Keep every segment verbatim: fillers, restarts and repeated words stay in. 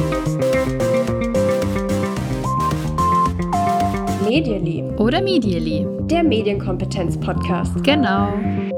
Medially oder Medially, der Medienkompetenz-Podcast. Genau.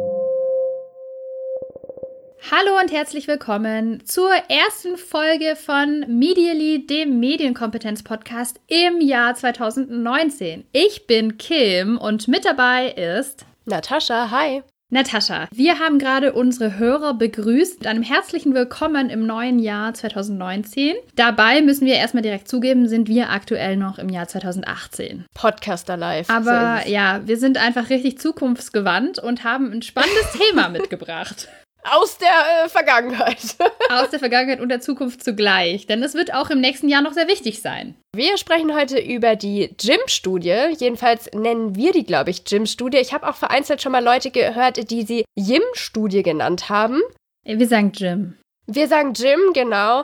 Hallo und herzlich willkommen zur ersten Folge von Medially, dem Medienkompetenz-Podcast im Jahr zwanzig neunzehn. Ich bin Kim und mit dabei ist Natascha, hi. Natascha, wir haben gerade unsere Hörer begrüßt mit einem herzlichen Willkommen im neuen Jahr zwanzig neunzehn. Dabei müssen wir erstmal direkt zugeben, sind wir aktuell noch im Jahr zwanzig achtzehn. Podcaster live. Aber so ja, wir sind einfach richtig zukunftsgewandt und haben ein spannendes Thema mitgebracht. Aus der äh, Vergangenheit. Aus der Vergangenheit und der Zukunft zugleich. Denn es wird auch im nächsten Jahr noch sehr wichtig sein. Wir sprechen heute über die Gym-Studie. Jedenfalls nennen wir die, glaube ich, Gym-Studie. Ich habe auch vereinzelt schon mal Leute gehört, die sie Yim-Studie genannt haben. Wir sagen Gym. Wir sagen Gym, genau.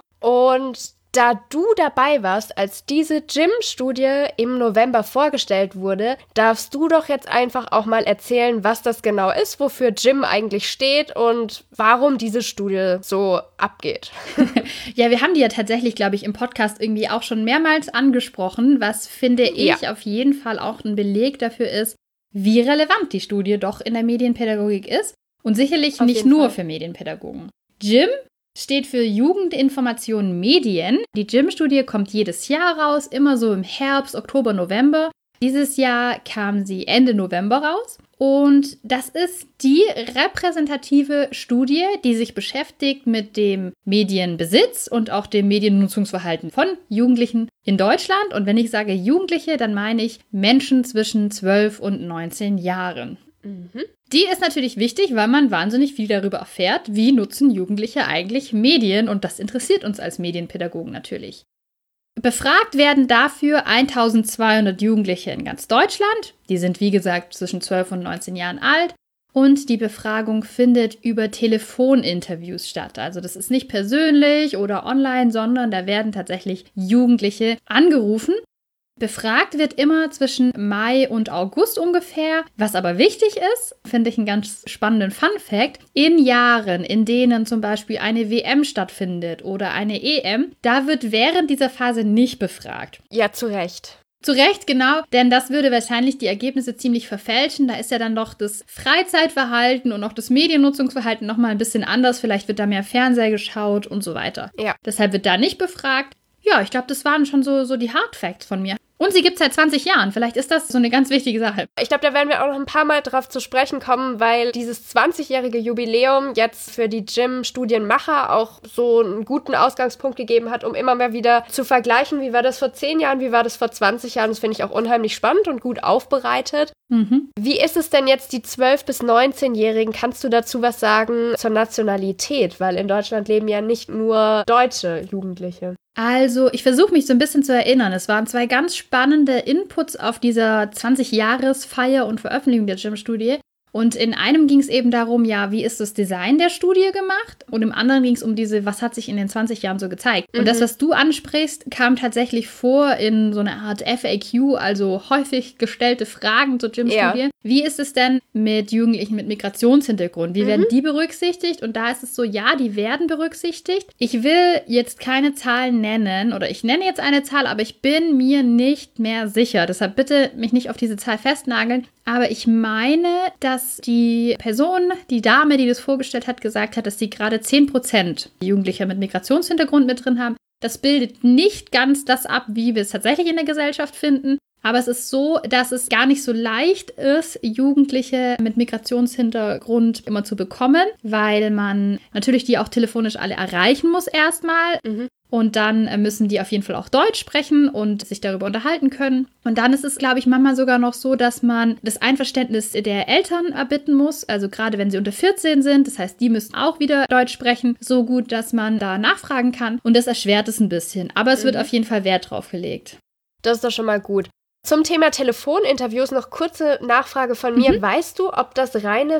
Und da du dabei warst, als diese Gym-Studie im November vorgestellt wurde, darfst du doch jetzt einfach auch mal erzählen, was das genau ist, wofür Gym eigentlich steht und warum diese Studie so abgeht. Ja, wir haben die ja tatsächlich, glaube ich, im Podcast irgendwie auch schon mehrmals angesprochen, was, finde ich, ja. auf jeden Fall auch ein Beleg dafür ist, wie relevant die Studie doch in der Medienpädagogik ist und sicherlich auf nicht nur Fall. Für Medienpädagogen. Gym steht für Jugendinformation Medien. Die Gym-Studie kommt jedes Jahr raus, immer so im Herbst, Oktober, November. Dieses Jahr kam sie Ende November raus. Und das ist die repräsentative Studie, die sich beschäftigt mit dem Medienbesitz und auch dem Mediennutzungsverhalten von Jugendlichen in Deutschland. Und wenn ich sage Jugendliche, dann meine ich Menschen zwischen zwölf und neunzehn Jahren. Mhm. Die ist natürlich wichtig, weil man wahnsinnig viel darüber erfährt, wie nutzen Jugendliche eigentlich Medien, und das interessiert uns als Medienpädagogen natürlich. Befragt werden dafür eintausendzweihundert Jugendliche in ganz Deutschland. Die sind, wie gesagt, zwischen zwölf und neunzehn Jahren alt. Und die Befragung findet über Telefoninterviews statt. Also das ist nicht persönlich oder online, sondern da werden tatsächlich Jugendliche angerufen. Befragt wird immer zwischen Mai und August ungefähr. Was aber wichtig ist, finde ich einen ganz spannenden Fun-Fact, in Jahren, in denen zum Beispiel eine W M stattfindet oder eine E M, da wird während dieser Phase nicht befragt. Ja, zu Recht. Zu Recht, genau, denn das würde wahrscheinlich die Ergebnisse ziemlich verfälschen. Da ist ja dann doch das Freizeitverhalten und auch das Mediennutzungsverhalten nochmal ein bisschen anders. Vielleicht wird da mehr Fernseher geschaut und so weiter. Ja. Deshalb wird da nicht befragt. Ja, ich glaube, das waren schon so, so die Hard Facts von mir. Und sie gibt es seit zwanzig Jahren. Vielleicht ist das so eine ganz wichtige Sache. Ich glaube, da werden wir auch noch ein paar Mal drauf zu sprechen kommen, weil dieses zwanzigjährige Jubiläum jetzt für die Gym-Studienmacher auch so einen guten Ausgangspunkt gegeben hat, um immer mal wieder zu vergleichen, wie war das vor zehn Jahren, wie war das vor zwanzig Jahren. Das finde ich auch unheimlich spannend und gut aufbereitet. Mhm. Wie ist es denn jetzt, die zwölf- bis neunzehnjährigen? Kannst du dazu was sagen zur Nationalität? Weil in Deutschland leben ja nicht nur deutsche Jugendliche. Also, ich versuche mich so ein bisschen zu erinnern. Es waren zwei ganz spannende Inputs auf dieser zwanzig-Jahres-Feier und Veröffentlichung der Gym-Studie. Und in einem ging es eben darum, ja, wie ist das Design der Studie gemacht? Und im anderen ging es um diese, was hat sich in den zwanzig Jahren so gezeigt? Mhm. Und das, was du ansprichst, kam tatsächlich vor in so einer Art F A Q, also häufig gestellte Fragen zur Gym-Studie. Ja. Wie ist es denn mit Jugendlichen mit Migrationshintergrund? Wie mhm. werden die berücksichtigt? Und da ist es so, ja, die werden berücksichtigt. Ich will jetzt keine Zahlen nennen oder ich nenne jetzt eine Zahl, aber ich bin mir nicht mehr sicher. Deshalb bitte mich nicht auf diese Zahl festnageln. Aber ich meine, dass die Person, die Dame, die das vorgestellt hat, gesagt hat, dass sie gerade zehn Prozent Jugendlicher mit Migrationshintergrund mit drin haben. Das bildet nicht ganz das ab, wie wir es tatsächlich in der Gesellschaft finden. Aber es ist so, dass es gar nicht so leicht ist, Jugendliche mit Migrationshintergrund immer zu bekommen, weil man natürlich die auch telefonisch alle erreichen muss erstmal. Mhm. Und dann müssen die auf jeden Fall auch Deutsch sprechen und sich darüber unterhalten können. Und dann ist es, glaube ich, manchmal sogar noch so, dass man das Einverständnis der Eltern erbitten muss. Also gerade wenn sie unter vierzehn sind. Das heißt, die müssen auch wieder Deutsch sprechen. So gut, dass man da nachfragen kann. Und das erschwert es ein bisschen. Aber es mhm. wird auf jeden Fall Wert drauf gelegt. Das ist doch schon mal gut. Zum Thema Telefoninterviews noch kurze Nachfrage von mir. Mhm. Weißt du, ob das reine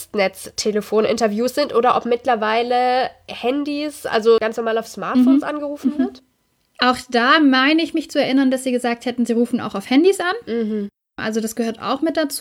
Festnetz-Telefoninterviews sind oder ob mittlerweile Handys, also ganz normal auf Smartphones mhm. angerufen mhm. wird? Auch da meine ich mich zu erinnern, dass sie gesagt hätten, sie rufen auch auf Handys an. Mhm. Also das gehört auch mit dazu.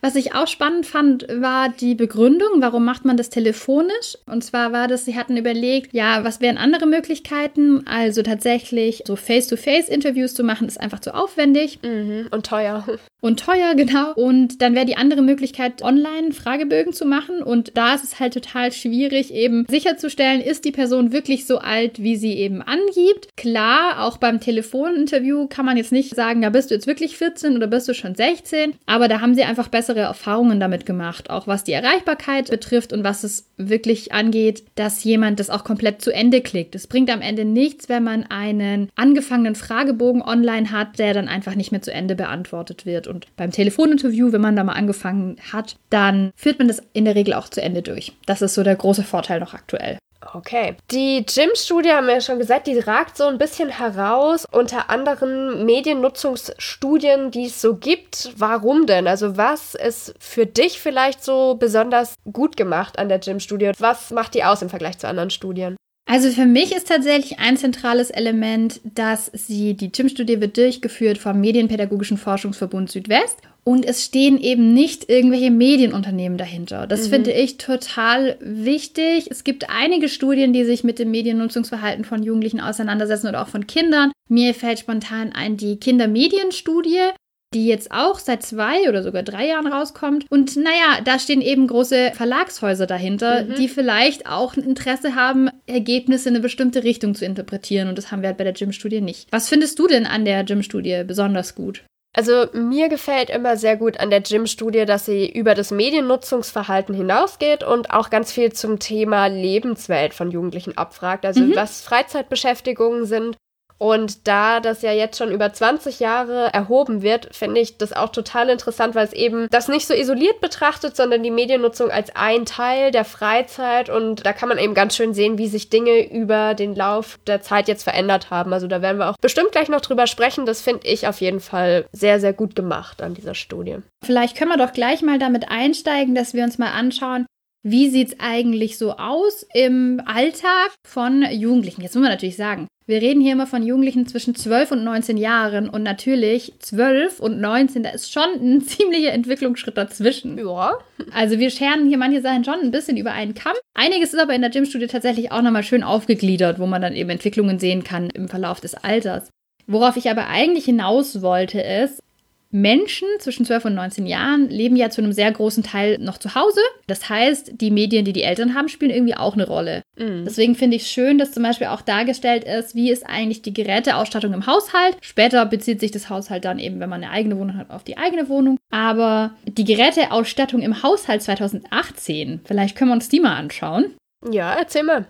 Was ich auch spannend fand, war die Begründung, warum macht man das telefonisch? Und zwar war das, sie hatten überlegt, ja, was wären andere Möglichkeiten? Also tatsächlich so Face-to-Face-Interviews zu machen, ist einfach zu aufwendig. Mhm. Und teuer. Und teuer, genau. Und dann wäre die andere Möglichkeit, online Fragebögen zu machen. Und da ist es halt total schwierig, eben sicherzustellen, ist die Person wirklich so alt, wie sie eben angibt. Klar, auch beim Telefoninterview kann man jetzt nicht sagen, ja, bist du jetzt wirklich vierzehn oder bist du schon sechzehn? Aber da haben sie einfach bessere Erfahrungen damit gemacht, auch was die Erreichbarkeit betrifft und was es wirklich angeht, dass jemand das auch komplett zu Ende klickt. Es bringt am Ende nichts, wenn man einen angefangenen Fragebogen online hat, der dann einfach nicht mehr zu Ende beantwortet wird. Und beim Telefoninterview, wenn man da mal angefangen hat, dann führt man das in der Regel auch zu Ende durch. Das ist so der große Vorteil noch aktuell. Okay. Die Jim-Studie, haben wir ja schon gesagt, die ragt so ein bisschen heraus unter anderen Mediennutzungsstudien, die es so gibt. Warum denn? Also was ist für dich vielleicht so besonders gut gemacht an der Jim-Studie? Was macht die aus im Vergleich zu anderen Studien? Also für mich ist tatsächlich ein zentrales Element, dass sie, die Jim-Studie wird durchgeführt vom Medienpädagogischen Forschungsverbund Südwest und es stehen eben nicht irgendwelche Medienunternehmen dahinter. Das mhm. finde ich total wichtig. Es gibt einige Studien, die sich mit dem Mediennutzungsverhalten von Jugendlichen auseinandersetzen oder auch von Kindern. Mir fällt spontan ein die Kindermedienstudie, die jetzt auch seit zwei oder sogar drei Jahren rauskommt. Und naja, da stehen eben große Verlagshäuser dahinter, mhm. die vielleicht auch ein Interesse haben, Ergebnisse in eine bestimmte Richtung zu interpretieren. Und das haben wir halt bei der Jim-Studie nicht. Was findest du denn an der Jim-Studie besonders gut? Also mir gefällt immer sehr gut an der Jim-Studie, dass sie über das Mediennutzungsverhalten hinausgeht und auch ganz viel zum Thema Lebenswelt von Jugendlichen abfragt. Also mhm. was Freizeitbeschäftigungen sind. Und da das ja jetzt schon über zwanzig Jahre erhoben wird, finde ich das auch total interessant, weil es eben das nicht so isoliert betrachtet, sondern die Mediennutzung als ein Teil der Freizeit. Und da kann man eben ganz schön sehen, wie sich Dinge über den Lauf der Zeit jetzt verändert haben. Also da werden wir auch bestimmt gleich noch drüber sprechen. Das finde ich auf jeden Fall sehr, sehr gut gemacht an dieser Studie. Vielleicht können wir doch gleich mal damit einsteigen, dass wir uns mal anschauen, wie sieht es eigentlich so aus im Alltag von Jugendlichen? Jetzt muss man natürlich sagen, wir reden hier immer von Jugendlichen zwischen zwölf und neunzehn Jahren und natürlich zwölf und neunzehn, da ist schon ein ziemlicher Entwicklungsschritt dazwischen. Ja. Also wir scheren hier manche Sachen schon ein bisschen über einen Kamm. Einiges ist aber in der Jim-Studie tatsächlich auch nochmal schön aufgegliedert, wo man dann eben Entwicklungen sehen kann im Verlauf des Alters. Worauf ich aber eigentlich hinaus wollte ist, Menschen zwischen zwölf und neunzehn Jahren leben ja zu einem sehr großen Teil noch zu Hause. Das heißt, die Medien, die die Eltern haben, spielen irgendwie auch eine Rolle. Mhm. Deswegen finde ich es schön, dass zum Beispiel auch dargestellt ist, wie ist eigentlich die Geräteausstattung im Haushalt. Später bezieht sich das Haushalt dann eben, wenn man eine eigene Wohnung hat, auf die eigene Wohnung. Aber die Geräteausstattung im Haushalt zweitausendachtzehn, vielleicht können wir uns die mal anschauen. Ja, erzähl mal.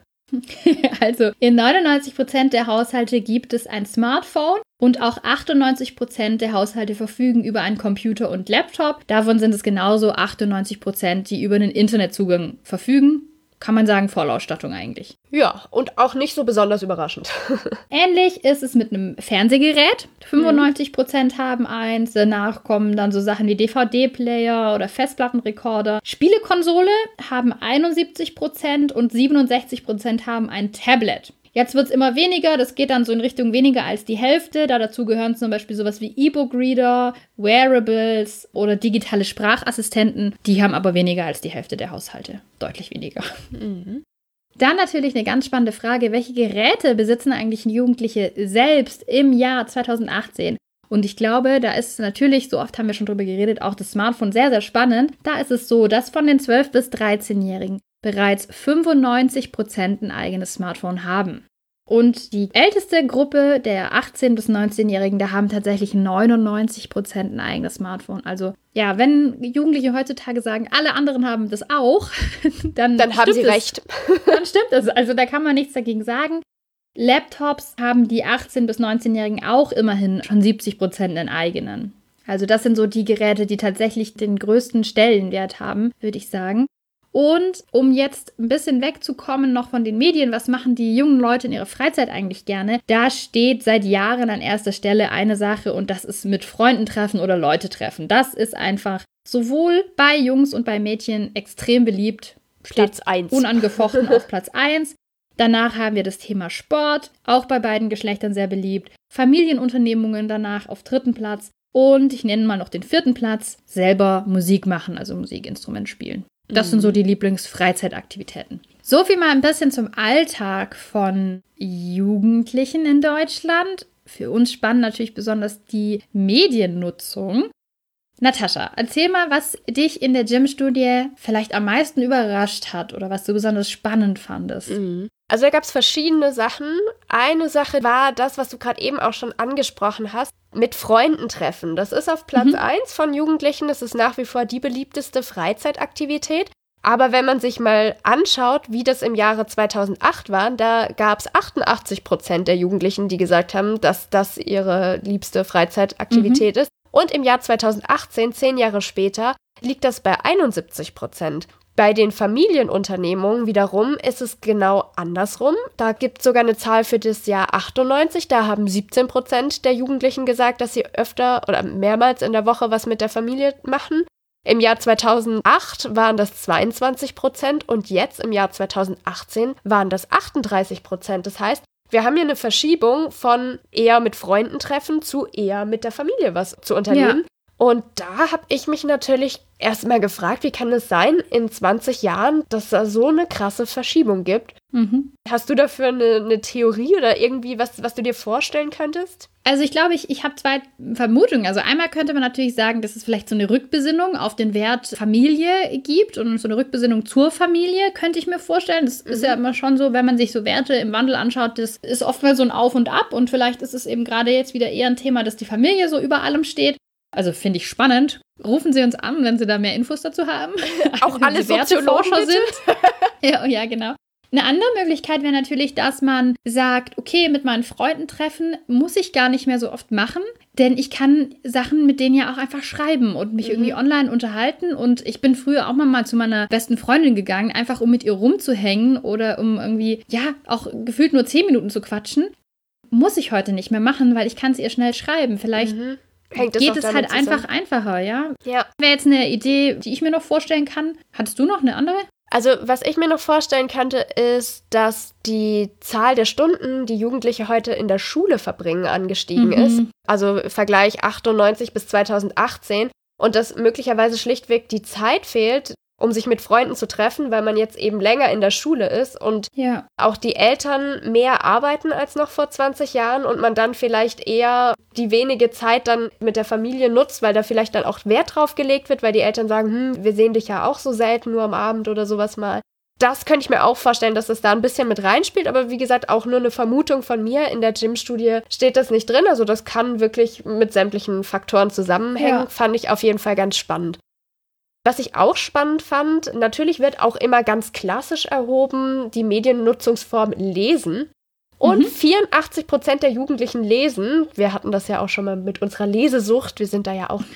Also in neunundneunzig Prozent der Haushalte gibt es ein Smartphone und auch achtundneunzig Prozent der Haushalte verfügen über einen Computer und Laptop. Davon sind es genauso achtundneunzig Prozent, die über einen Internetzugang verfügen. Kann man sagen, Vollausstattung eigentlich. Ja, und auch nicht so besonders überraschend. Ähnlich ist es mit einem Fernsehgerät. fünfundneunzig Prozent haben eins. Danach kommen dann so Sachen wie D V D-Player oder Festplattenrekorder. Spielekonsole haben einundsiebzig Prozent und siebenundsechzig Prozent haben ein Tablet. Jetzt wird es immer weniger, das geht dann so in Richtung weniger als die Hälfte. Da dazu gehören zum Beispiel sowas wie E-Book-Reader, Wearables oder digitale Sprachassistenten. Die haben aber weniger als die Hälfte der Haushalte. Deutlich weniger. Mhm. Dann natürlich eine ganz spannende Frage, welche Geräte besitzen eigentlich Jugendliche selbst im Jahr zweitausendachtzehn? Und ich glaube, da ist natürlich, so oft haben wir schon drüber geredet, auch das Smartphone sehr, sehr spannend. Da ist es so, dass von den zwölf- bis dreizehnjährigen bereits fünfundneunzig Prozent ein eigenes Smartphone haben. Und die älteste Gruppe der achtzehn- bis neunzehnjährigen, da haben tatsächlich neunundneunzig Prozent ein eigenes Smartphone. Also ja, wenn Jugendliche heutzutage sagen, alle anderen haben das auch, dann, dann haben sie es. recht. Dann stimmt es. Also da kann man nichts dagegen sagen. Laptops haben die achtzehn- bis neunzehnjährigen auch immerhin schon siebzig Prozent einen eigenen. Also das sind so die Geräte, die tatsächlich den größten Stellenwert haben, würde ich sagen. Und um jetzt ein bisschen wegzukommen noch von den Medien, was machen die jungen Leute in ihrer Freizeit eigentlich gerne? Da steht seit Jahren an erster Stelle eine Sache und das ist mit Freunden treffen oder Leute treffen. Das ist einfach sowohl bei Jungs und bei Mädchen extrem beliebt. Platz eins. Unangefochten auf Platz eins. Danach haben wir das Thema Sport, auch bei beiden Geschlechtern sehr beliebt. Familienunternehmungen danach auf dritten Platz. Und ich nenne mal noch den vierten Platz, selber Musik machen, also Musikinstrument spielen. Das sind so die Lieblingsfreizeitaktivitäten. So viel mal ein bisschen zum Alltag von Jugendlichen in Deutschland. Für uns spannend natürlich besonders die Mediennutzung. Natascha, erzähl mal, was dich in der Gym-Studie vielleicht am meisten überrascht hat oder was du besonders spannend fandest. Mhm. Also da gab es verschiedene Sachen. Eine Sache war das, was du gerade eben auch schon angesprochen hast, mit Freunden treffen. Das ist auf Platz Mhm. eins von Jugendlichen. Das ist nach wie vor die beliebteste Freizeitaktivität. Aber wenn man sich mal anschaut, wie das im Jahre zweitausendacht war, da gab es achtundachtzig Prozent der Jugendlichen, die gesagt haben, dass das ihre liebste Freizeitaktivität Mhm. ist. Und im Jahr zweitausendachtzehn, zehn Jahre später, liegt das bei einundsiebzig Prozent. Bei den Familienunternehmungen wiederum ist es genau andersrum. Da gibt es sogar eine Zahl für das Jahr achtundneunzig. Da haben siebzehn Prozent der Jugendlichen gesagt, dass sie öfter oder mehrmals in der Woche was mit der Familie machen. Im Jahr zweitausendacht waren das zweiundzwanzig Prozent und jetzt im Jahr zweitausendachtzehn waren das achtunddreißig Prozent. Das heißt, wir haben hier eine Verschiebung von eher mit Freunden treffen zu eher mit der Familie was zu unternehmen. Ja. Und da habe ich mich natürlich erstmal gefragt, wie kann es sein in zwanzig Jahren, dass da so eine krasse Verschiebung gibt? Mhm. Hast du dafür eine, eine Theorie oder irgendwie was, was du dir vorstellen könntest? Also ich glaube, ich, ich habe zwei Vermutungen. Also einmal könnte man natürlich sagen, dass es vielleicht so eine Rückbesinnung auf den Wert Familie gibt und so eine Rückbesinnung zur Familie, könnte ich mir vorstellen. Das mhm. ist ja immer schon so, wenn man sich so Werte im Wandel anschaut, das ist oft mal so ein Auf und Ab und vielleicht ist es eben gerade jetzt wieder eher ein Thema, dass die Familie so über allem steht. Also finde ich spannend. Rufen Sie uns an, wenn Sie da mehr Infos dazu haben. Auch alle Werteforscher sind. ja, ja, genau. Eine andere Möglichkeit wäre natürlich, dass man sagt, okay, mit meinen Freunden treffen muss ich gar nicht mehr so oft machen, denn ich kann Sachen mit denen ja auch einfach schreiben und mich mhm. irgendwie online unterhalten. Und ich bin früher auch mal zu meiner besten Freundin gegangen, einfach um mit ihr rumzuhängen oder um irgendwie, ja, auch gefühlt nur zehn Minuten zu quatschen. Muss ich heute nicht mehr machen, weil ich kann es ihr schnell schreiben. Vielleicht mhm. Hängt geht es halt zusammen. Einfach einfacher, ja? Ja. Wäre jetzt eine Idee, die ich mir noch vorstellen kann. Hattest du noch eine andere? Also, was ich mir noch vorstellen könnte, ist, dass die Zahl der Stunden, die Jugendliche heute in der Schule verbringen, angestiegen mhm. ist. Also Vergleich achtundneunzig bis zweitausendachtzehn. Und dass möglicherweise schlichtweg die Zeit fehlt, um sich mit Freunden zu treffen, weil man jetzt eben länger in der Schule ist und ja. auch die Eltern mehr arbeiten als noch vor zwanzig Jahren und man dann vielleicht eher die wenige Zeit dann mit der Familie nutzt, weil da vielleicht dann auch Wert drauf gelegt wird, weil die Eltern sagen, hm, wir sehen dich ja auch so selten nur am Abend oder sowas mal. Das könnte ich mir auch vorstellen, dass es da ein bisschen mit reinspielt, aber wie gesagt, auch nur eine Vermutung von mir. In der Gym-Studie steht das nicht drin, also das kann wirklich mit sämtlichen Faktoren zusammenhängen. Ja. Fand ich auf jeden Fall ganz spannend. Was ich auch spannend fand, natürlich wird auch immer ganz klassisch erhoben, die Mediennutzungsform Lesen. Und mhm. vierundachtzig Prozent der Jugendlichen lesen. Wir hatten das ja auch schon mal mit unserer Lesesucht. Wir sind da ja auch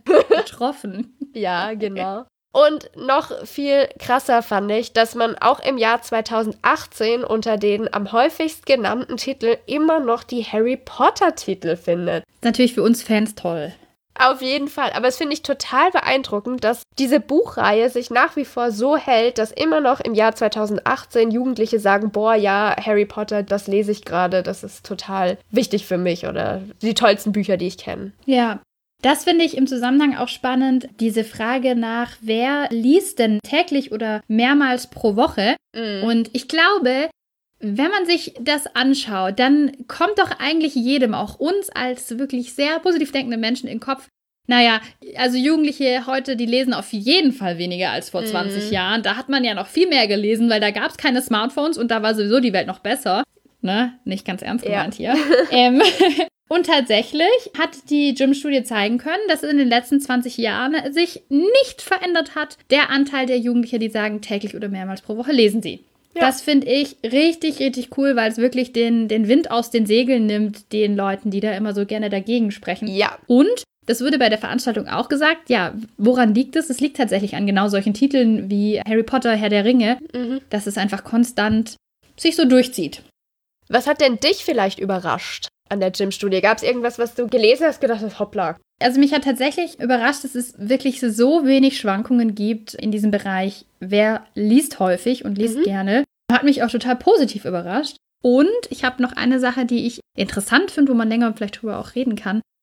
betroffen. Ja, genau. Und noch viel krasser fand ich, dass man auch im Jahr zweitausendachtzehn unter den am häufigst genannten Titeln immer noch die Harry Potter-Titel findet. Natürlich für uns Fans toll. Auf jeden Fall, aber es finde ich total beeindruckend, dass diese Buchreihe sich nach wie vor so hält, dass immer noch im Jahr zweitausendachtzehn Jugendliche sagen, boah, ja, Harry Potter, das lese ich gerade, das ist total wichtig für mich oder die tollsten Bücher, die ich kenne. Ja, das finde ich im Zusammenhang auch spannend, diese Frage nach, wer liest denn täglich oder mehrmals pro Woche? Mhm. Und ich glaube, wenn man sich das anschaut, dann kommt doch eigentlich jedem, auch uns als wirklich sehr positiv denkende Menschen in den Kopf, naja, also Jugendliche heute, die lesen auf jeden Fall weniger als vor zwanzig mhm. Jahren. Da hat man ja noch viel mehr gelesen, weil da gab es keine Smartphones und da war sowieso die Welt noch besser. Ne? Nicht ganz ernst gemeint ja. hier. ähm, und tatsächlich hat die Gym-Studie zeigen können, dass es in den letzten zwanzig Jahren sich nicht verändert hat, der Anteil der Jugendlichen, die sagen, täglich oder mehrmals pro Woche lesen sie. Ja. Das finde ich richtig, richtig cool, weil es wirklich den, den Wind aus den Segeln nimmt, den Leuten, die da immer so gerne dagegen sprechen. Ja. Und, das wurde bei der Veranstaltung auch gesagt, ja, woran liegt es? Es liegt tatsächlich an genau solchen Titeln wie Harry Potter, Herr der Ringe, mhm. dass es einfach konstant sich so durchzieht. Was hat denn dich vielleicht überrascht an der Gym-Studie? Gab es irgendwas, was du gelesen hast, gedacht hast, hoppla? Also mich hat tatsächlich überrascht, dass es wirklich so wenig Schwankungen gibt in diesem Bereich. Wer liest häufig und liest mhm. gerne, hat mich auch total positiv überrascht. Und ich habe noch eine Sache, die ich interessant finde, wo man länger vielleicht drüber auch reden kann.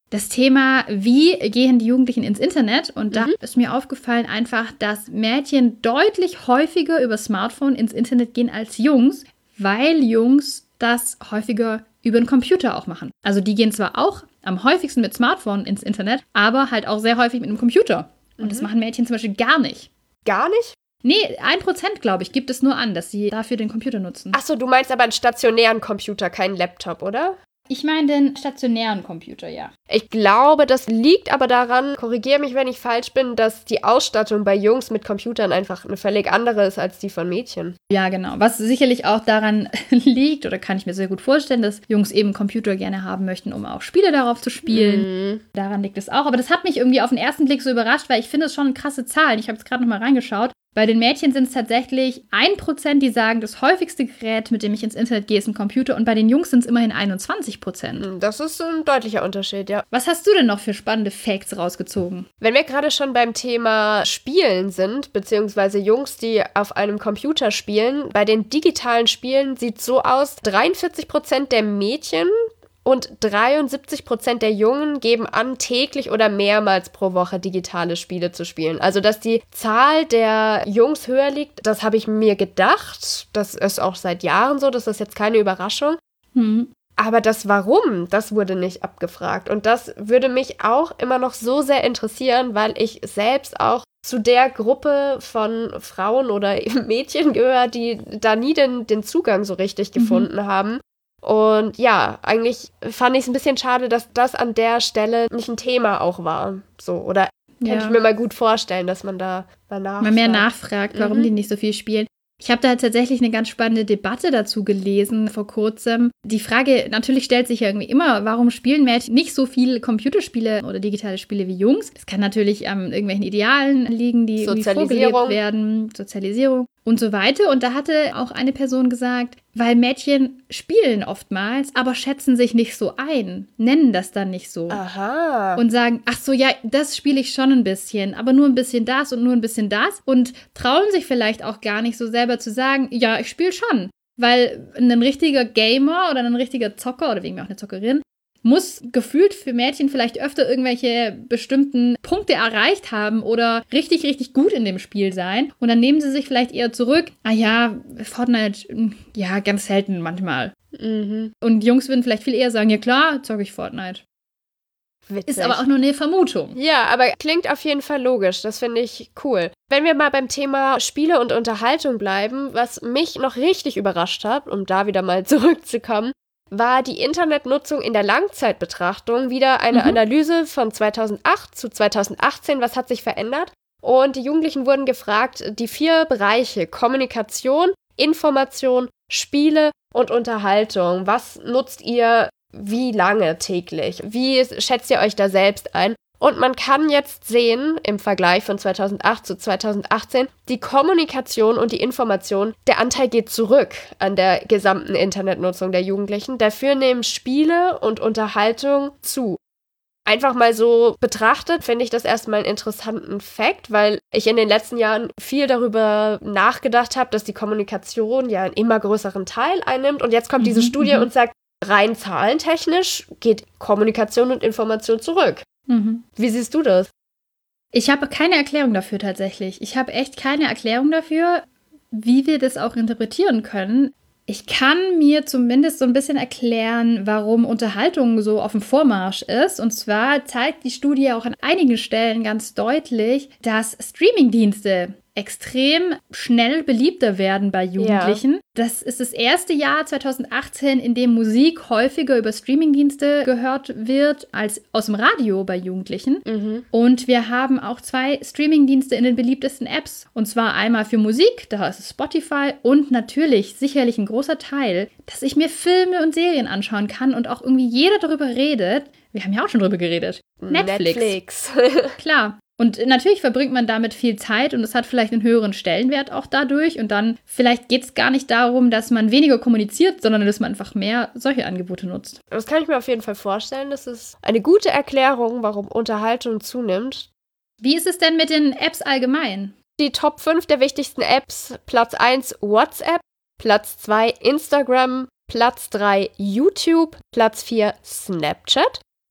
Das Thema, wie gehen die Jugendlichen ins Internet? Und mhm. da ist mir aufgefallen einfach, dass Mädchen deutlich häufiger über Smartphone ins Internet gehen als Jungs, weil Jungs das häufiger über den Computer auch machen. Also die gehen zwar auch am häufigsten mit Smartphone ins Internet, aber halt auch sehr häufig mit dem Computer. Und mhm. das machen Mädchen zum Beispiel gar nicht. Gar nicht? Nee, ein Prozent, glaube ich, gibt es nur an, dass sie dafür den Computer nutzen. Ach so, du meinst aber einen stationären Computer, keinen Laptop, oder? Ich meine den stationären Computer, ja. Ich glaube, das liegt aber daran, korrigiere mich, wenn ich falsch bin, dass die Ausstattung bei Jungs mit Computern einfach eine völlig andere ist als die von Mädchen. Ja, genau. Was sicherlich auch daran liegt, oder kann ich mir sehr gut vorstellen, dass Jungs eben Computer gerne haben möchten, um auch Spiele darauf zu spielen. Mhm. Daran liegt es auch. Aber das hat mich irgendwie auf den ersten Blick so überrascht, weil ich finde es schon eine krasse Zahl. Ich habe jetzt gerade noch mal reingeschaut. Bei den Mädchen sind es tatsächlich ein Prozent, die sagen, das häufigste Gerät, mit dem ich ins Internet gehe, ist ein Computer. Und bei den Jungs sind es immerhin einundzwanzig Prozent. Das ist ein deutlicher Unterschied, ja. Was hast du denn noch für spannende Facts rausgezogen? Wenn wir gerade schon beim Thema Spielen sind, beziehungsweise Jungs, die auf einem Computer spielen, bei den digitalen Spielen sieht es so aus, dreiundvierzig Prozent der Mädchen und dreiundsiebzig Prozent der Jungen geben an, täglich oder mehrmals pro Woche digitale Spiele zu spielen. Also, dass die Zahl der Jungs höher liegt, das habe ich mir gedacht. Das ist auch seit Jahren so, das ist jetzt keine Überraschung. Hm. Aber das Warum, das wurde nicht abgefragt. Und das würde mich auch immer noch so sehr interessieren, weil ich selbst auch zu der Gruppe von Frauen oder Mädchen gehöre, die da nie den, den Zugang so richtig gefunden mhm. haben. Und ja, eigentlich fand ich es ein bisschen schade, dass das an der Stelle nicht ein Thema auch war. So, oder ja. Könnte ich mir mal gut vorstellen, dass man da mal nachfragt. Mal mehr nachfragt, warum mhm. die nicht so viel spielen. Ich habe da tatsächlich eine ganz spannende Debatte dazu gelesen vor kurzem. Die Frage natürlich stellt sich ja irgendwie immer, warum spielen Mädchen nicht so viele Computerspiele oder digitale Spiele wie Jungs? Das kann natürlich an irgendwelchen Idealen liegen, die irgendwie vorgelebt werden, Sozialisierung und so weiter. Und da hatte auch eine Person gesagt, weil Mädchen spielen oftmals, aber schätzen sich nicht so ein, nennen das dann nicht so. Aha. Und sagen, ach so, ja, das spiele ich schon ein bisschen, aber nur ein bisschen das und nur ein bisschen das und trauen sich vielleicht auch gar nicht so selber zu sagen, ja, ich spiele schon. Weil ein richtiger Gamer oder ein richtiger Zocker oder wegen mir auch eine Zockerin muss gefühlt für Mädchen vielleicht öfter irgendwelche bestimmten Punkte erreicht haben oder richtig, richtig gut in dem Spiel sein. Und dann nehmen sie sich vielleicht eher zurück. Ah ja, Fortnite, ja, ganz selten manchmal. Mhm. Und Jungs würden vielleicht viel eher sagen, ja klar, zocke ich Fortnite. Witzig. Ist aber auch nur eine Vermutung. Ja, aber klingt auf jeden Fall logisch. Das finde ich cool. Wenn wir mal beim Thema Spiele und Unterhaltung bleiben, was mich noch richtig überrascht hat, um da wieder mal zurückzukommen, war die Internetnutzung in der Langzeitbetrachtung wieder eine mhm. Analyse von zweitausendacht zu zweitausendachtzehn. Was hat sich verändert? Und die Jugendlichen wurden gefragt, die vier Bereiche Kommunikation, Information, Spiele und Unterhaltung. Was nutzt ihr wie lange täglich? Wie schätzt ihr euch da selbst ein? Und man kann jetzt sehen, im Vergleich von zweitausendacht zu zweitausendachtzehn, die Kommunikation und die Information, der Anteil geht zurück an der gesamten Internetnutzung der Jugendlichen. Dafür nehmen Spiele und Unterhaltung zu. Einfach mal so betrachtet, finde ich das erstmal einen interessanten Fakt, weil ich in den letzten Jahren viel darüber nachgedacht habe, dass die Kommunikation ja einen immer größeren Teil einnimmt. Und jetzt kommt diese mhm, Studie und sagt, rein zahlentechnisch geht Kommunikation und Information zurück. Mhm. Wie siehst du das? Ich habe keine Erklärung dafür tatsächlich. Ich habe echt keine Erklärung dafür, wie wir das auch interpretieren können. Ich kann mir zumindest so ein bisschen erklären, warum Unterhaltung so auf dem Vormarsch ist. Und zwar zeigt die Studie auch an einigen Stellen ganz deutlich, dass Streamingdienste extrem schnell beliebter werden bei Jugendlichen. Ja. Das ist das erste Jahr zweitausendachtzehn, in dem Musik häufiger über Streamingdienste gehört wird als aus dem Radio bei Jugendlichen. Mhm. Und wir haben auch zwei Streamingdienste in den beliebtesten Apps. Und zwar einmal für Musik, da ist es Spotify und natürlich sicherlich ein großer Teil, dass ich mir Filme und Serien anschauen kann und auch irgendwie jeder darüber redet. Wir haben ja auch schon darüber geredet. Netflix. Netflix. Klar. Und natürlich verbringt man damit viel Zeit und es hat vielleicht einen höheren Stellenwert auch dadurch. Und dann vielleicht geht es gar nicht darum, dass man weniger kommuniziert, sondern dass man einfach mehr solche Angebote nutzt. Das kann ich mir auf jeden Fall vorstellen. Das ist eine gute Erklärung, warum Unterhaltung zunimmt. Wie ist es denn mit den Apps allgemein? Die Top fünf der wichtigsten Apps. Platz eins WhatsApp, Platz zwei Instagram, Platz drei YouTube, Platz vier Snapchat.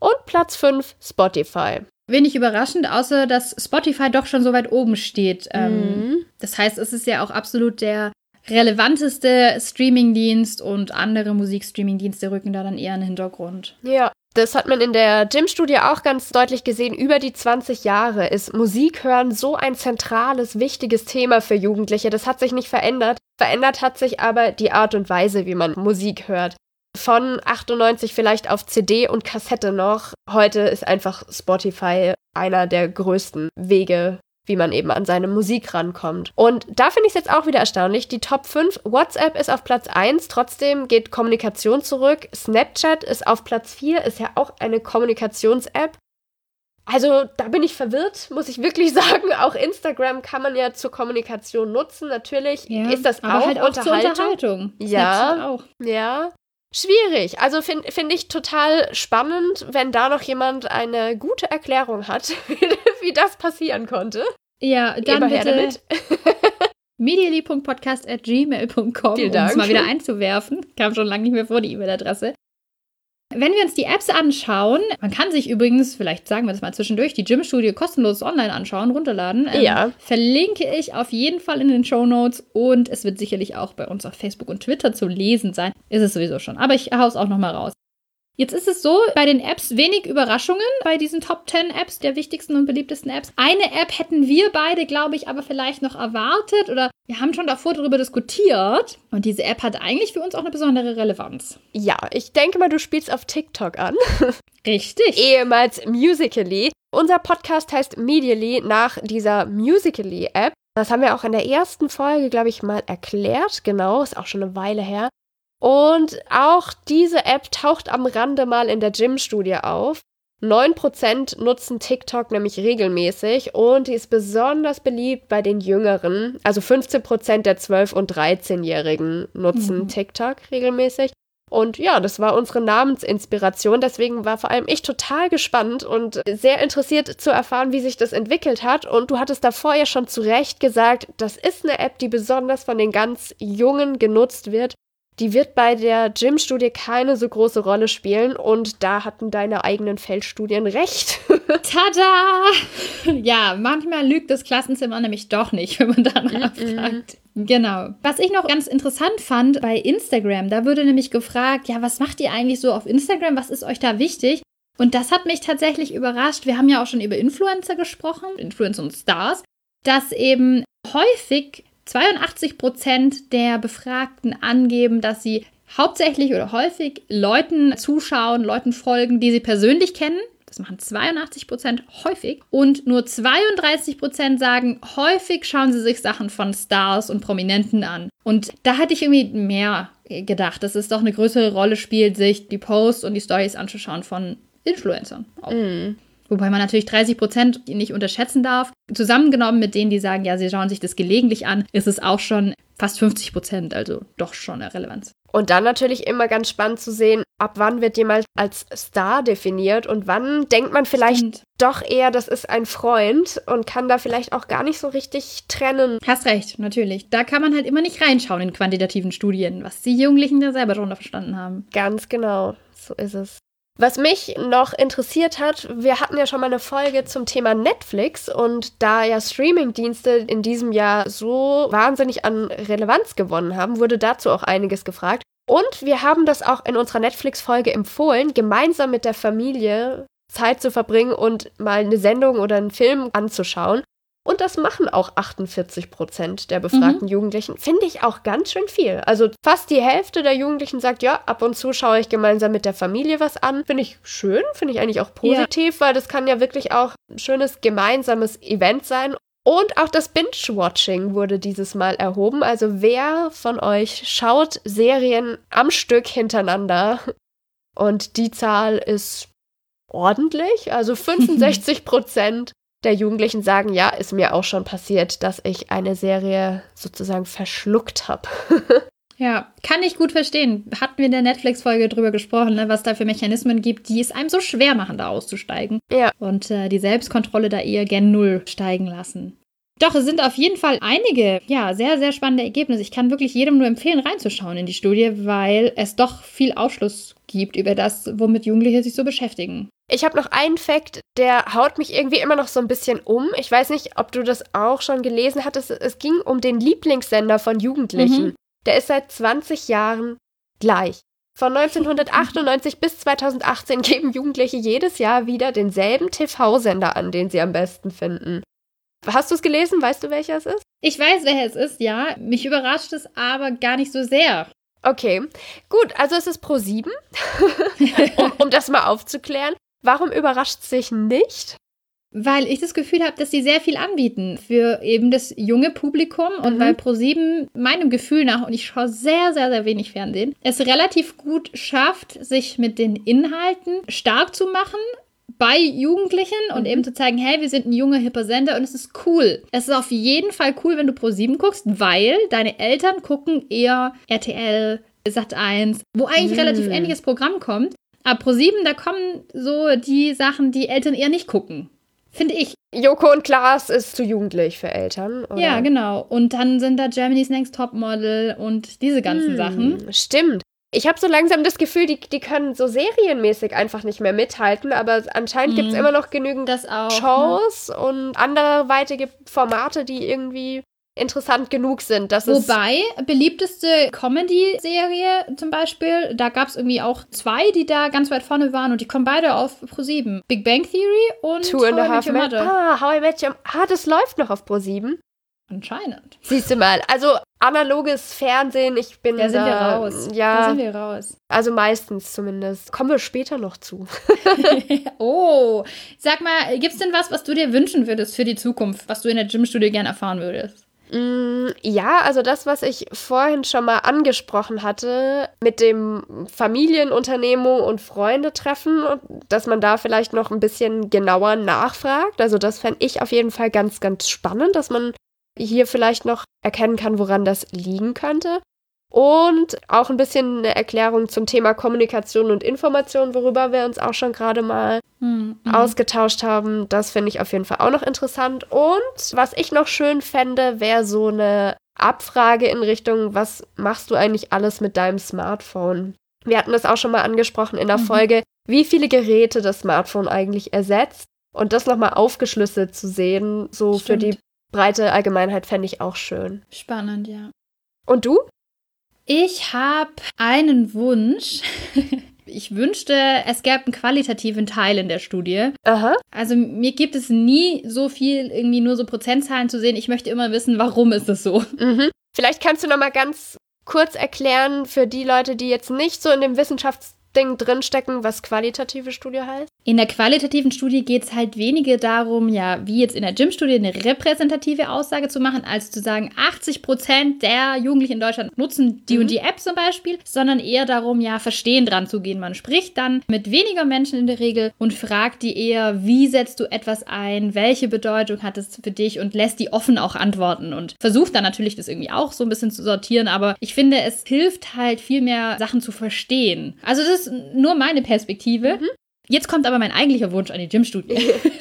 Und Platz fünf, Spotify. Wenig überraschend, außer dass Spotify doch schon so weit oben steht. Mhm. Ähm, das heißt, es ist ja auch absolut der relevanteste Streamingdienst und andere Musikstreamingdienste rücken da dann eher in den Hintergrund. Ja, das hat man in der Gym-Studie auch ganz deutlich gesehen. Über die zwanzig Jahre ist Musikhören so ein zentrales, wichtiges Thema für Jugendliche. Das hat sich nicht verändert. Verändert hat sich aber die Art und Weise, wie man Musik hört. Von achtundneunzig vielleicht auf C D und Kassette noch. Heute ist einfach Spotify einer der größten Wege, wie man eben an seine Musik rankommt. Und da finde ich es jetzt auch wieder erstaunlich. Die Top fünf, WhatsApp ist auf Platz eins, trotzdem geht Kommunikation zurück. Snapchat ist auf Platz vier, ist ja auch eine Kommunikations-App. Also da bin ich verwirrt, muss ich wirklich sagen. Auch Instagram kann man ja zur Kommunikation nutzen. Natürlich ja, ist das aber auch, halt auch Unterhaltung. zur Unterhaltung. Ja, Snapchat auch. Ja. Schwierig. Also finde find ich total spannend, wenn da noch jemand eine gute Erklärung hat, wie das passieren konnte. Ja, dann Immer bitte her damit. medially punkt podcast at gmail punkt com, um es mal wieder einzuwerfen. Kam schon lange nicht mehr vor, die E-Mail-Adresse. Wenn wir uns die Apps anschauen, man kann sich übrigens, vielleicht sagen wir das mal zwischendurch, die Gym-Studie kostenlos online anschauen, runterladen. Ähm, ja. Verlinke ich auf jeden Fall in den Shownotes und es wird sicherlich auch bei uns auf Facebook und Twitter zu lesen sein. Ist es sowieso schon, aber ich hau's auch nochmal raus. Jetzt ist es so, bei den Apps wenig Überraschungen, bei diesen Top zehn Apps, der wichtigsten und beliebtesten Apps. Eine App hätten wir beide, glaube ich, aber vielleicht noch erwartet oder wir haben schon davor darüber diskutiert. Und diese App hat eigentlich für uns auch eine besondere Relevanz. Ja, ich denke mal, du spielst auf TikTok an. Richtig. Ehemals Musical.ly. Unser Podcast heißt Medially nach dieser Musical.ly-App. Das haben wir auch in der ersten Folge, glaube ich, mal erklärt. Genau, ist auch schon eine Weile her. Und auch diese App taucht am Rande mal in der Gym-Studie auf. neun Prozent nutzen TikTok nämlich regelmäßig und die ist besonders beliebt bei den Jüngeren. Also fünfzehn Prozent der zwölf- und dreizehnjährigen nutzen mhm. TikTok regelmäßig. Und ja, das war unsere Namensinspiration. Deswegen war vor allem ich total gespannt und sehr interessiert zu erfahren, wie sich das entwickelt hat. Und du hattest davor ja schon zu Recht gesagt, das ist eine App, die besonders von den ganz Jungen genutzt wird. Die wird bei der Gym-Studie keine so große Rolle spielen und da hatten deine eigenen Feldstudien recht. Tada! Ja, manchmal lügt das Klassenzimmer nämlich doch nicht, wenn man danach mm-mm. fragt. Genau. Was ich noch ganz interessant fand bei Instagram, da wurde nämlich gefragt, ja, was macht ihr eigentlich so auf Instagram? Was ist euch da wichtig? Und das hat mich tatsächlich überrascht. Wir haben ja auch schon über Influencer gesprochen, Influencer und Stars, dass eben häufig zweiundachtzig Prozent der Befragten angeben, dass sie hauptsächlich oder häufig Leuten zuschauen, Leuten folgen, die sie persönlich kennen. Das machen zweiundachtzig Prozent häufig. Und nur zweiunddreißig Prozent sagen, häufig schauen sie sich Sachen von Stars und Prominenten an. Und da hatte ich irgendwie mehr gedacht, dass es doch eine größere Rolle spielt, sich die Posts und die Stories anzuschauen von Influencern. Auch. Mm. Wobei man natürlich dreißig Prozent nicht unterschätzen darf. Zusammengenommen mit denen, die sagen, ja, sie schauen sich das gelegentlich an, ist es auch schon fast fünfzig Prozent, also doch schon eine Relevanz. Und dann natürlich immer ganz spannend zu sehen, ab wann wird jemand als Star definiert und wann denkt man vielleicht Stimmt. doch eher, das ist ein Freund und kann da vielleicht auch gar nicht so richtig trennen. Hast recht, natürlich. Da kann man halt immer nicht reinschauen in quantitativen Studien, was die Jugendlichen da selber drunter verstanden haben. Ganz genau, so ist es. Was mich noch interessiert hat, wir hatten ja schon mal eine Folge zum Thema Netflix und da ja Streamingdienste in diesem Jahr so wahnsinnig an Relevanz gewonnen haben, wurde dazu auch einiges gefragt. Und wir haben das auch in unserer Netflix-Folge empfohlen, gemeinsam mit der Familie Zeit zu verbringen und mal eine Sendung oder einen Film anzuschauen. Und das machen auch achtundvierzig Prozent der befragten mhm. Jugendlichen. Finde ich auch ganz schön viel. Also fast die Hälfte der Jugendlichen sagt, ja, ab und zu schaue ich gemeinsam mit der Familie was an. Finde ich schön, finde ich eigentlich auch positiv, ja. Weil das kann ja wirklich auch ein schönes gemeinsames Event sein. Und auch das Binge-Watching wurde dieses Mal erhoben. Also wer von euch schaut Serien am Stück hintereinander? Und die Zahl ist ordentlich. Also fünfundsechzig Prozent der Jugendlichen sagen, ja, ist mir auch schon passiert, dass ich eine Serie sozusagen verschluckt habe. Ja, kann ich gut verstehen. Hatten wir in der Netflix-Folge drüber gesprochen, ne, was da für Mechanismen gibt, die es einem so schwer machen, da auszusteigen. Ja. Und äh, die Selbstkontrolle da eher gen Null steigen lassen. Doch, es sind auf jeden Fall einige, ja, sehr, sehr spannende Ergebnisse. Ich kann wirklich jedem nur empfehlen, reinzuschauen in die Studie, weil es doch viel Aufschluss gibt über das, womit Jugendliche sich so beschäftigen. Ich habe noch einen Fact, der haut mich irgendwie immer noch so ein bisschen um. Ich weiß nicht, ob du das auch schon gelesen hattest. Es ging um den Lieblingssender von Jugendlichen. Mhm. Der ist seit zwanzig Jahren gleich. Von neunzehnhundertachtundneunzig bis zweitausendachtzehn geben Jugendliche jedes Jahr wieder denselben T V-Sender an, den sie am besten finden. Hast du es gelesen? Weißt du, welcher es ist? Ich weiß, welcher es ist, ja. Mich überrascht es aber gar nicht so sehr. Okay, gut. Also es ist ProSieben, um, um das mal aufzuklären. Warum überrascht es dich nicht? Weil ich das Gefühl habe, dass sie sehr viel anbieten für eben das junge Publikum und mhm. weil ProSieben meinem Gefühl nach, und ich schaue sehr, sehr, sehr wenig Fernsehen, es relativ gut schafft, sich mit den Inhalten stark zu machen bei Jugendlichen und mhm. eben zu zeigen, hey, wir sind ein junger, hipper Sender und es ist cool. Es ist auf jeden Fall cool, wenn du ProSieben guckst, weil deine Eltern gucken eher R T L, Sat eins, wo eigentlich mhm. relativ ähnliches Programm kommt. Aber ProSieben, da kommen so die Sachen, die Eltern eher nicht gucken. Finde ich. Joko und Klaas ist zu jugendlich für Eltern, oder? Ja, genau. Und dann sind da Germany's Next Topmodel und diese ganzen hm, Sachen. Stimmt. Ich habe so langsam das Gefühl, die, die können so serienmäßig einfach nicht mehr mithalten, aber anscheinend hm. gibt es immer noch genügend das auch, Shows ne? und anderweitige Formate, die irgendwie interessant genug sind. Dass Wobei, beliebteste Comedy-Serie zum Beispiel, da gab es irgendwie auch zwei, die da ganz weit vorne waren und die kommen beide auf ProSieben. Big Bang Theory und Two and a Half Men. Ah, How I Met Your Ah, das läuft noch auf ProSieben. Anscheinend. Siehst du mal, also analoges Fernsehen, ich bin da... Da sind wir raus. Ja, da sind wir raus. Also meistens zumindest. Kommen wir später noch zu. Oh, sag mal, gibt's denn was, was du dir wünschen würdest für die Zukunft, was du in der Gymstudio gerne erfahren würdest? Ja, also das, was ich vorhin schon mal angesprochen hatte, mit dem Familienunternehmung und Freunde-Treffen, dass man da vielleicht noch ein bisschen genauer nachfragt. Also das fände ich auf jeden Fall ganz, ganz spannend, dass man hier vielleicht noch erkennen kann, woran das liegen könnte. Und auch ein bisschen eine Erklärung zum Thema Kommunikation und Information, worüber wir uns auch schon gerade mal mhm. ausgetauscht haben. Das finde ich auf jeden Fall auch noch interessant. Und was ich noch schön fände, wäre so eine Abfrage in Richtung, was machst du eigentlich alles mit deinem Smartphone? Wir hatten das auch schon mal angesprochen in der mhm. Folge, wie viele Geräte das Smartphone eigentlich ersetzt. Und das nochmal aufgeschlüsselt zu sehen, so Stimmt. für die breite Allgemeinheit, fände ich auch schön. Spannend, ja. Und du? Ich habe einen Wunsch. Ich wünschte, es gäbe einen qualitativen Teil in der Studie. Aha. Also mir gibt es nie so viel, irgendwie nur so Prozentzahlen zu sehen. Ich möchte immer wissen, warum ist es so. Mhm. Vielleicht kannst du noch mal ganz kurz erklären für die Leute, die jetzt nicht so in dem Wissenschaftsding drinstecken, was qualitative Studie heißt? In der qualitativen Studie geht es halt weniger darum, ja, wie jetzt in der Gym-Studie eine repräsentative Aussage zu machen, als zu sagen, achtzig Prozent der Jugendlichen in Deutschland nutzen die mhm. und die App zum Beispiel, sondern eher darum, ja, verstehen dran zu gehen. Man spricht dann mit weniger Menschen in der Regel und fragt die eher, wie setzt du etwas ein, welche Bedeutung hat es für dich und lässt die offen auch antworten und versucht dann natürlich das irgendwie auch so ein bisschen zu sortieren, aber ich finde, es hilft halt viel mehr Sachen zu verstehen. Also das ist nur meine Perspektive. Mhm. Jetzt kommt aber mein eigentlicher Wunsch an die Gym-Studie.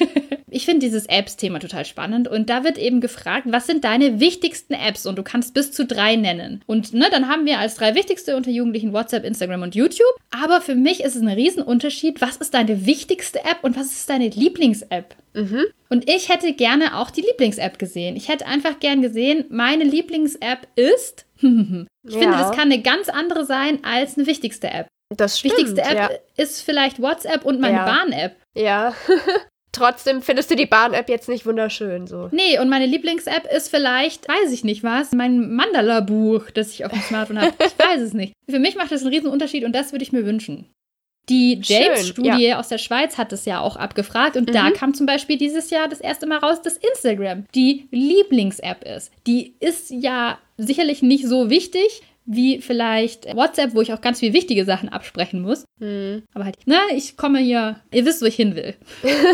Ich finde dieses Apps-Thema total spannend und da wird eben gefragt, was sind deine wichtigsten Apps? Und du kannst bis zu drei nennen. Und ne, dann haben wir als drei wichtigste unter Jugendlichen WhatsApp, Instagram und YouTube. Aber für mich ist es ein Riesenunterschied, was ist deine wichtigste App und was ist deine Lieblings-App? Mhm. Und ich hätte gerne auch die Lieblings-App gesehen. Ich hätte einfach gern gesehen, meine Lieblings-App ist... ich ja. finde, das kann eine ganz andere sein als eine wichtigste App. Das stimmt, wichtigste App ja. ist vielleicht WhatsApp und meine ja. Bahn-App. Ja, trotzdem findest du die Bahn-App jetzt nicht wunderschön so. Nee, und meine Lieblings-App ist vielleicht, weiß ich nicht was, mein Mandala-Buch, das ich auf dem Smartphone habe. Ich weiß es nicht. Für mich macht das einen riesen Unterschied und das würde ich mir wünschen. Die James-Studie ja. aus der Schweiz hat es ja auch abgefragt und mhm. da kam zum Beispiel dieses Jahr das erste Mal raus, dass Instagram die Lieblings-App ist. Die ist ja sicherlich nicht so wichtig wie vielleicht WhatsApp, wo ich auch ganz viele wichtige Sachen absprechen muss. Hm. Aber halt, na, ich komme hier, ihr wisst, wo ich hin will.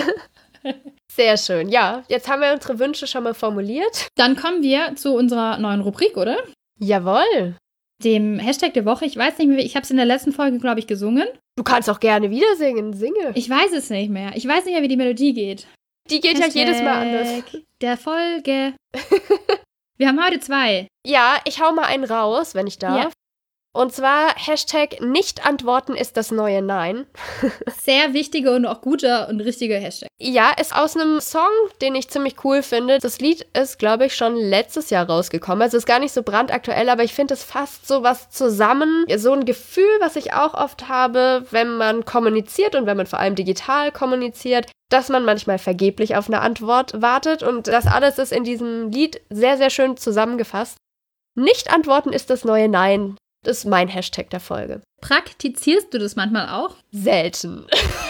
Sehr schön. Ja, jetzt haben wir unsere Wünsche schon mal formuliert. Dann kommen wir zu unserer neuen Rubrik, oder? Jawohl. Dem Hashtag der Woche. Ich weiß nicht mehr, ich habe es in der letzten Folge, glaube ich, gesungen. Du kannst auch gerne wieder singen. Singe. Ich weiß es nicht mehr. Ich weiß nicht mehr, wie die Melodie geht. Die geht Hashtag ja jedes Mal anders. Der Folge. Wir haben heute zwei. Ja, ich hau mal einen raus, wenn ich darf. Ja. Und zwar Hashtag nicht antworten ist das neue Nein. Sehr wichtiger und auch guter und richtiger Hashtag. Ja, ist aus einem Song, den ich ziemlich cool finde. Das Lied ist, glaube ich, schon letztes Jahr rausgekommen. Also ist gar nicht so brandaktuell, aber ich finde es fasst so was zusammen. So ein Gefühl, was ich auch oft habe, wenn man kommuniziert und wenn man vor allem digital kommuniziert, dass man manchmal vergeblich auf eine Antwort wartet. Und das alles ist in diesem Lied sehr, sehr schön zusammengefasst. Nicht antworten ist das neue Nein. Das ist mein Hashtag der Folge. Praktizierst du das manchmal auch? Selten.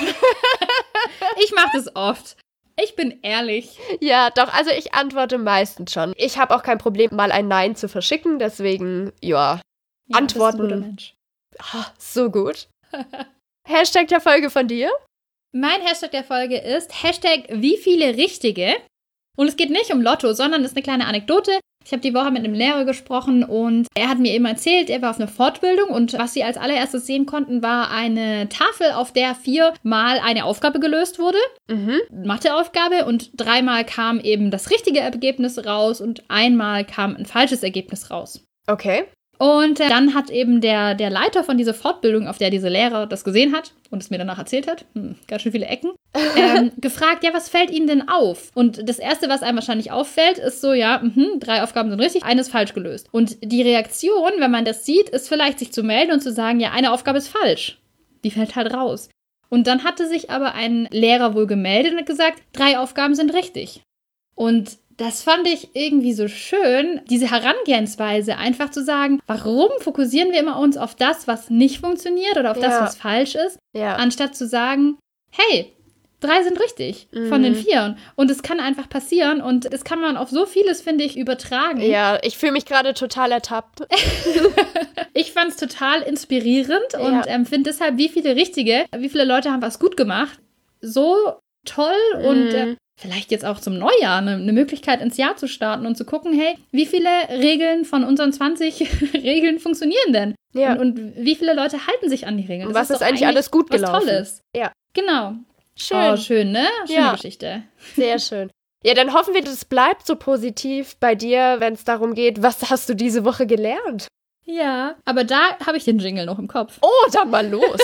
Ich mache das oft. Ich bin ehrlich. Ja, doch, also ich antworte meistens schon. Ich habe auch kein Problem, mal ein Nein zu verschicken, deswegen, ja, ja antworten. Bist ein guter Mensch. Oh, so gut. Hashtag der Folge von dir? Mein Hashtag der Folge ist Hashtag wie viele Richtige. Und es geht nicht um Lotto, sondern es ist eine kleine Anekdote. Ich habe die Woche mit einem Lehrer gesprochen und er hat mir eben erzählt, er war auf einer Fortbildung und was sie als allererstes sehen konnten, war eine Tafel, auf der viermal eine Aufgabe gelöst wurde. Mhm. Matheaufgabe und dreimal kam eben das richtige Ergebnis raus und einmal kam ein falsches Ergebnis raus. Okay. Und äh, dann hat eben der, der Leiter von dieser Fortbildung, auf der diese Lehrer das gesehen hat und es mir danach erzählt hat, hm, ganz schön viele Ecken, ähm, gefragt, ja, was fällt Ihnen denn auf? Und das Erste, was einem wahrscheinlich auffällt, ist so, ja, mh, drei Aufgaben sind richtig, eine ist falsch gelöst. Und die Reaktion, wenn man das sieht, ist vielleicht sich zu melden und zu sagen, ja, eine Aufgabe ist falsch. Die fällt halt raus. Und dann hatte sich aber ein Lehrer wohl gemeldet und hat gesagt, drei Aufgaben sind richtig. Und das fand ich irgendwie so schön, diese Herangehensweise, einfach zu sagen, warum fokussieren wir immer uns auf das, was nicht funktioniert oder auf ja. das, was falsch ist, ja. anstatt zu sagen, hey, drei sind richtig mhm. von den vieren. Und es kann einfach passieren und das kann man auf so vieles, finde ich, übertragen. Ja, ich fühle mich gerade total ertappt. Ich fand es total inspirierend ja. und ähm, finde deshalb, wie viele Richtige, wie viele Leute haben was gut gemacht, so toll mhm. und äh, vielleicht jetzt auch zum Neujahr eine, eine Möglichkeit ins Jahr zu starten und zu gucken, hey, wie viele Regeln von unseren zwanzig Regeln funktionieren denn? Ja. Und, und wie viele Leute halten sich an die Regeln? Und das was ist, ist eigentlich alles gut gelaufen? Was Tolles. Ja. Genau. Schön. Oh, schön, ne? Schöne ja. Geschichte. Sehr schön. Ja, dann hoffen wir, das bleibt so positiv bei dir, wenn es darum geht, was hast du diese Woche gelernt? Ja, aber da habe ich den Jingle noch im Kopf. Oh, dann mal los.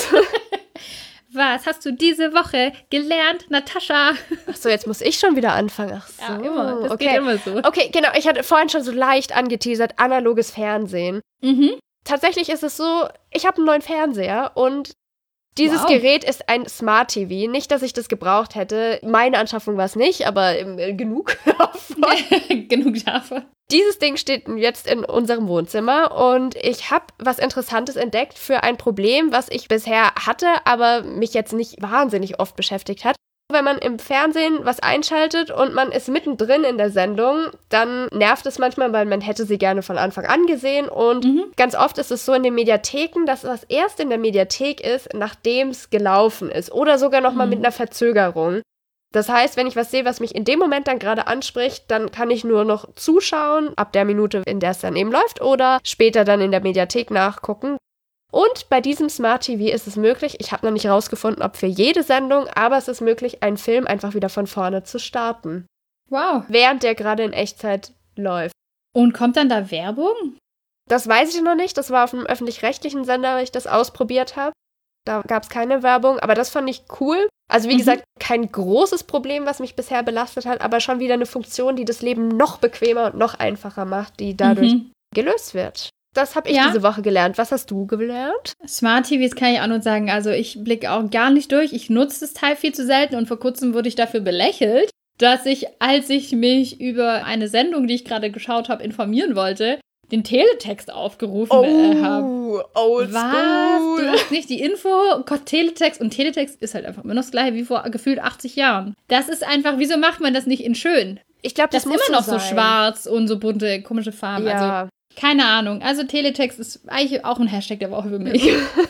Was hast du diese Woche gelernt, Natascha? Ach so, jetzt muss ich schon wieder anfangen. Ach so. Ja, immer. Das okay. geht immer so. Okay, genau. Ich hatte vorhin schon so leicht angeteasert, analoges Fernsehen. Mhm. Tatsächlich ist es so, ich habe einen neuen Fernseher und dieses wow. Gerät ist ein Smart T V. Nicht, dass ich das gebraucht hätte. Meine Anschaffung war es nicht, aber äh, genug davon. Genug davon. Dieses Ding steht jetzt in unserem Wohnzimmer und ich habe was Interessantes entdeckt für ein Problem, was ich bisher hatte, aber mich jetzt nicht wahnsinnig oft beschäftigt hat. Wenn man im Fernsehen was einschaltet und man ist mittendrin in der Sendung, dann nervt es manchmal, weil man hätte sie gerne von Anfang an gesehen. Und mhm. ganz oft ist es so in den Mediatheken, dass was erst in der Mediathek ist, nachdem es gelaufen ist. Oder sogar nochmal mhm. mit einer Verzögerung. Das heißt, wenn ich was sehe, was mich in dem Moment dann gerade anspricht, dann kann ich nur noch zuschauen, ab der Minute, in der es dann eben läuft, oder später dann in der Mediathek nachgucken. Und bei diesem Smart T V ist es möglich, ich habe noch nicht rausgefunden, ob für jede Sendung, aber es ist möglich, einen Film einfach wieder von vorne zu starten. Wow. Während der gerade in Echtzeit läuft. Und kommt dann da Werbung? Das weiß ich noch nicht. Das war auf einem öffentlich-rechtlichen Sender, weil ich das ausprobiert habe. Da gab es keine Werbung, aber das fand ich cool. Also wie mhm. gesagt, kein großes Problem, was mich bisher belastet hat, aber schon wieder eine Funktion, die das Leben noch bequemer und noch einfacher macht, die dadurch mhm. gelöst wird. Das habe ich ja. diese Woche gelernt. Was hast du gelernt? Smart T Vs kann ich auch nur sagen, also ich blicke auch gar nicht durch. Ich nutze das Teil viel zu selten und vor kurzem wurde ich dafür belächelt, dass ich, als ich mich über eine Sendung, die ich gerade geschaut habe, informieren wollte, den Teletext aufgerufen oh, äh, habe. Old Was? School. Du hast nicht die Info? Oh Gott, Teletext. Und Teletext ist halt einfach immer noch das gleiche wie vor gefühlt achtzig Jahren. Das ist einfach, wieso macht man das nicht in schön? Ich glaube, das, das muss ist immer noch so, so schwarz und so bunte, komische Farben. Ja. Also, keine Ahnung. Also Teletext ist eigentlich auch ein Hashtag der Woche für mich.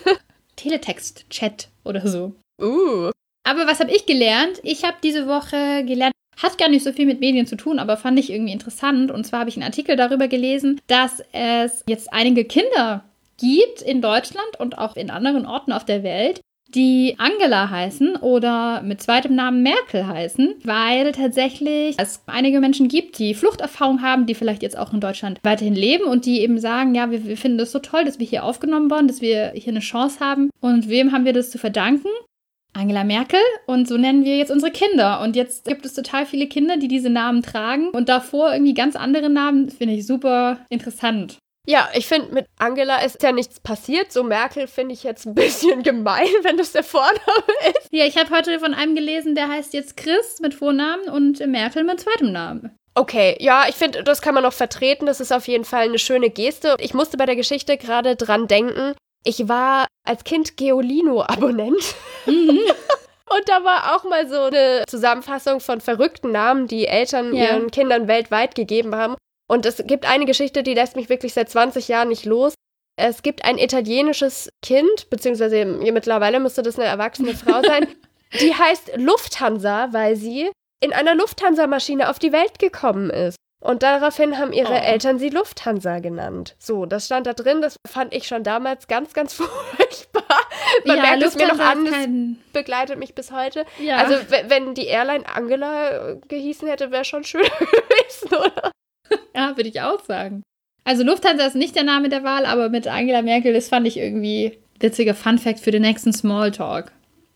Teletext-Chat oder so. Uh. Aber was habe ich gelernt? Ich habe diese Woche gelernt, hat gar nicht so viel mit Medien zu tun, aber fand ich irgendwie interessant. Und zwar habe ich einen Artikel darüber gelesen, dass es jetzt einige Kinder gibt in Deutschland und auch in anderen Orten auf der Welt, die Angela heißen oder mit zweitem Namen Merkel heißen, weil tatsächlich es einige Menschen gibt, die Fluchterfahrung haben, die vielleicht jetzt auch in Deutschland weiterhin leben und die eben sagen, ja, wir, wir finden das so toll, dass wir hier aufgenommen wurden, dass wir hier eine Chance haben. Und wem haben wir das zu verdanken? Angela Merkel, und so nennen wir jetzt unsere Kinder. Und jetzt gibt es total viele Kinder, die diese Namen tragen und davor irgendwie ganz andere Namen. Finde ich super interessant. Ja, ich finde, mit Angela ist ja nichts passiert. So Merkel finde ich jetzt ein bisschen gemein, wenn das der Vorname ist. Ja, ich habe heute von einem gelesen, der heißt jetzt Chris mit Vornamen und Merkel mit zweitem Namen. Okay, ja, ich finde, das kann man noch vertreten. Das ist auf jeden Fall eine schöne Geste. Ich musste bei der Geschichte gerade dran denken. Ich war als Kind Geolino-Abonnent. Mhm. Und da war auch mal so eine Zusammenfassung von verrückten Namen, die Eltern ja. ihren Kindern weltweit gegeben haben. Und es gibt eine Geschichte, die lässt mich wirklich seit zwanzig Jahren nicht los. Es gibt ein italienisches Kind, beziehungsweise mittlerweile müsste das eine erwachsene Frau sein, die heißt Lufthansa, weil sie in einer Lufthansa-Maschine auf die Welt gekommen ist. Und daraufhin haben ihre oh. Eltern sie Lufthansa genannt. So, das stand da drin, das fand ich schon damals ganz, ganz furchtbar. Man ja, merkt es mir noch an, das kein... begleitet mich bis heute. Ja. Also, w- wenn die Airline Angela gehießen hätte, wäre schon schön gewesen, oder? Ja, würde ich auch sagen. Also Lufthansa ist nicht der Name der Wahl, aber mit Angela Merkel, das fand ich irgendwie witziger Funfact für den nächsten Smalltalk.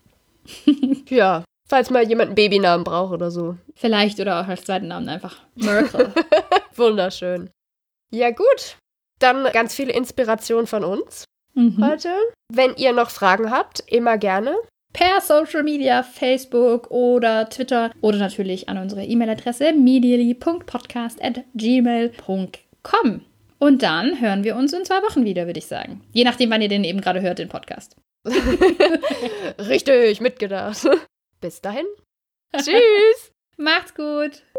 Ja, falls mal jemand einen Babynamen braucht oder so. Vielleicht oder auch als zweiten Namen einfach Merkel. Wunderschön. Ja gut, dann ganz viele Inspiration von uns mhm. heute. Wenn ihr noch Fragen habt, immer gerne. Per Social Media, Facebook oder Twitter oder natürlich an unsere E-Mail-Adresse medially punkt podcast at gmail punkt com. Und dann hören wir uns in zwei Wochen wieder, würde ich sagen. Je nachdem, wann ihr den eben gerade hört, den Podcast. Richtig, mitgedacht. Bis dahin. Tschüss. Macht's gut.